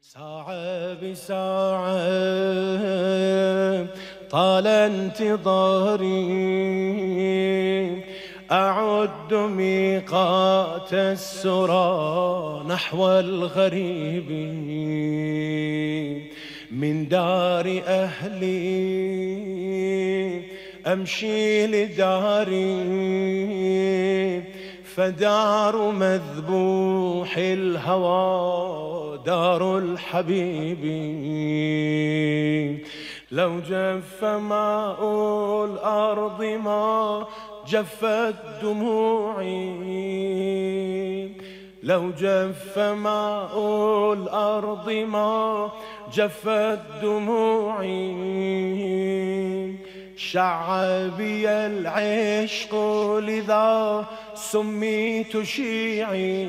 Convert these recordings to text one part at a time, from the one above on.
ساعة بساعة طال انتظاري، أعد ميقات السرى نحو الغريب من دار أهلي، أمشي لداري فدار مذبوح الهوى دار الحبيب. لو جف ماء الأرض ما جفت دموعي، لو جف ماء الأرض ما جفت دموعي، شعبي العشق لذا سميت شيعي.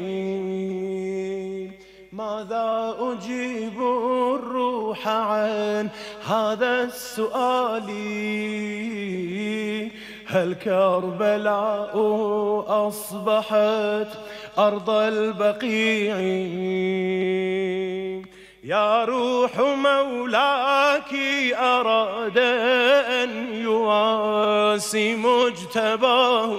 ماذا أجيب الروح عن هذا السؤال؟ هل كربلاء أصبحت أرض البقيع؟ يا روح مولاك أراد أن يواسي مجتباه،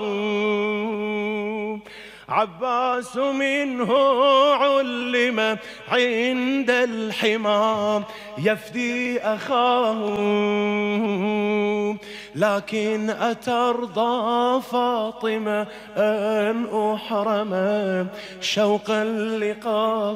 عباس منه علم عند الحمام يفدي أخاه. لكن أترضى فاطمة أن أحرم شوقا لقاه؟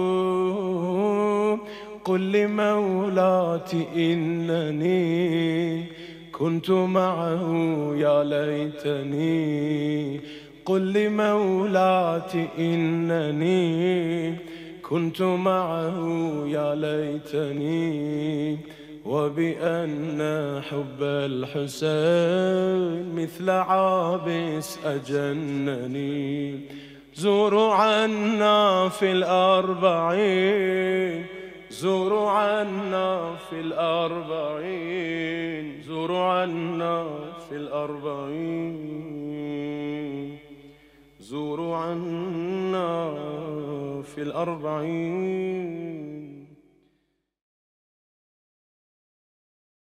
قل لمولاتي إنني كنت معه يا ليتني، قل لمولاتي إنني كنت معه يا ليتني، وبأن حب الحسين مثل عابس أجنني. زوروا عنا في الأربعين، زوروا عنا في الأربعين، زوروا عنا في الأربعين، زوروا عنا في الأربعين.